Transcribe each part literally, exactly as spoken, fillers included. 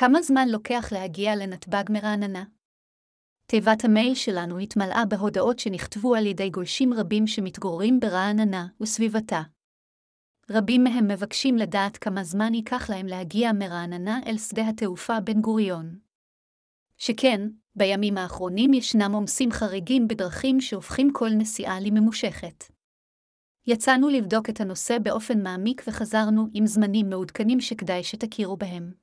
כמה זמן לוקח להגיע לנתב"ג מרעננה? תיבת המייל שלנו התמלאה בהודעות שנכתבו על ידי גולשים רבים שמתגוררים ברעננה וסביבתה. רבים מהם מבקשים לדעת כמה זמן ייקח להם להגיע מרעננה אל שדה התעופה בן גוריון. שכן, בימים האחרונים ישנם עומסים חריגים בדרכים שהופכים כל נסיעה לממושכת. יצאנו לבדוק את הנושא באופן מעמיק וחזרנו עם זמנים מעודכנים שכדאי שתכירו בהם.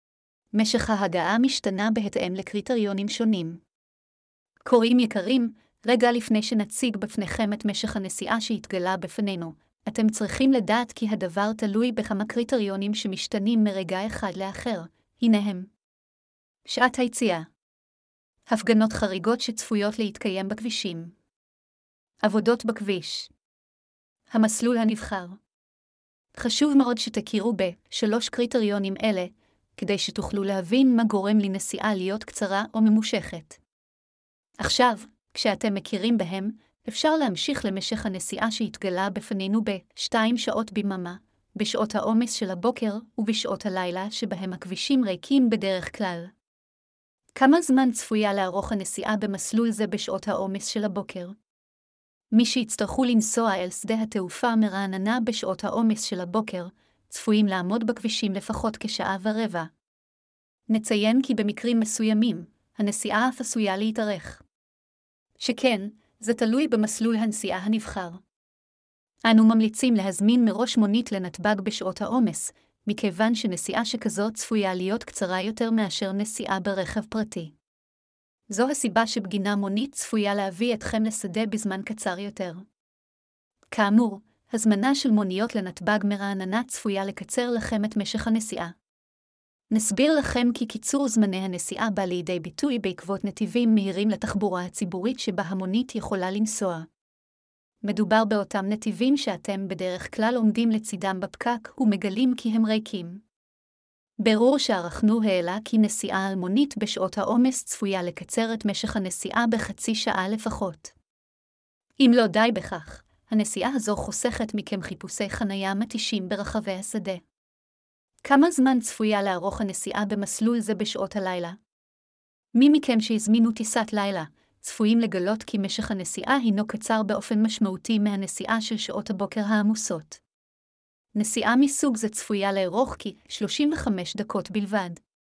משך ההגעה משתנה בהתאם לקריטריונים שונים. קוראים יקרים, רגע לפני שנציג בפניכם את משך הנסיעה שהתגלה בפנינו, אתם צריכים לדעת כי הדבר תלוי בכמה קריטריונים שמשתנים מרגע אחד לאחר. הנה הם. שעת היציאה. הפגנות חריגות שצפויות להתקיים בכבישים. עבודות בכביש. המסלול הנבחר. חשוב מאוד שתכירו בשלוש קריטריונים אלה, כדי שתוכלו להבין מה גורם לנסיעה להיות קצרה או ממושכת. עכשיו, כשאתם מכירים בהם, אפשר להמשיך למשך הנסיעה שהתגלה בפנינו בשתיים שעות ביממה, בשעות העומס של הבוקר ובשעות הלילה שבהם הכבישים ריקים בדרך כלל. כמה זמן צפויה לערוך הנסיעה במסלול זה בשעות העומס של הבוקר? מי שיצטרכו לנסוע אל שדה התעופה מרעננה בשעות העומס של הבוקר, צפויים לעמוד בכבישים לפחות כשעה ורבע. נציין כי במקרים מסוימים, הנסיעה אף עשויה להתארך. שכן, זה תלוי במסלול הנסיעה הנבחר. אנו ממליצים להזמין מראש מונית לנתב"ג בשעות העומס, מכיוון שנסיעה שכזאת צפויה להיות קצרה יותר מאשר נסיעה ברכב פרטי. זו הסיבה שבגינה מונית צפויה להביא אתכם לשדה בזמן קצר יותר. כאמור, הזמנה של מוניות לנתב"ג מרעננה צפויה לקצר לכם את משך הנסיעה. נסביר לכם כי קיצור זמני הנסיעה בא לידי ביטוי בעקבות נתיבים מהירים לתחבורה הציבורית שבה המונית יכולה לנסוע. מדובר באותם נתיבים שאתם בדרך כלל עומדים לצידם בפקק ומגלים כי הם ריקים. בירור שערכנו העלה כי נסיעה על מונית בשעות העומס צפויה לקצר את משך הנסיעה בחצי שעה לפחות. אם לא די בכך, הנסיעה הזו חוסכת מכם חיפושי חנייה מתישים ברחבי השדה. כמה זמן צפויה לערוך הנסיעה במסלול זה בשעות הלילה? מי מכם שהזמינו טיסת לילה, צפויים לגלות כי משך הנסיעה הינו קצר באופן משמעותי מהנסיעה של שעות הבוקר העמוסות. נסיעה מסוג זה צפויה לארוך כ-שלושים וחמש דקות בלבד.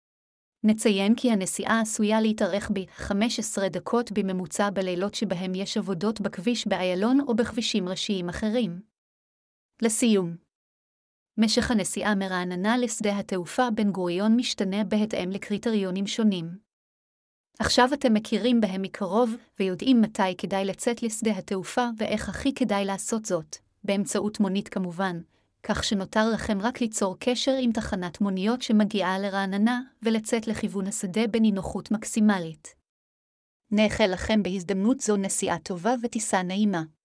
נציין כי הנסיעה עשויה להתארך ב-חמש עשרה דקות בממוצע בלילות שבהם יש עבודות בכביש באיילון או בכבישים ראשיים אחרים. לסיום, משך הנסיעה מרעננה לשדה התעופה בן גוריון משתנה בהתאם לקריטריונים שונים. עכשיו אתם מכירים בהם מקרוב ויודעים מתי כדאי לצאת לשדה התעופה ואיך הכי כדאי לעשות זאת, באמצעות מונית כמובן, כך שנותר לכם רק ליצור קשר עם תחנת מוניות שמגיעה לרעננה ולצאת לכיוון השדה בנינוחות מקסימלית. נאחל לכם בהזדמנות זו נסיעה טובה וטיסה נעימה.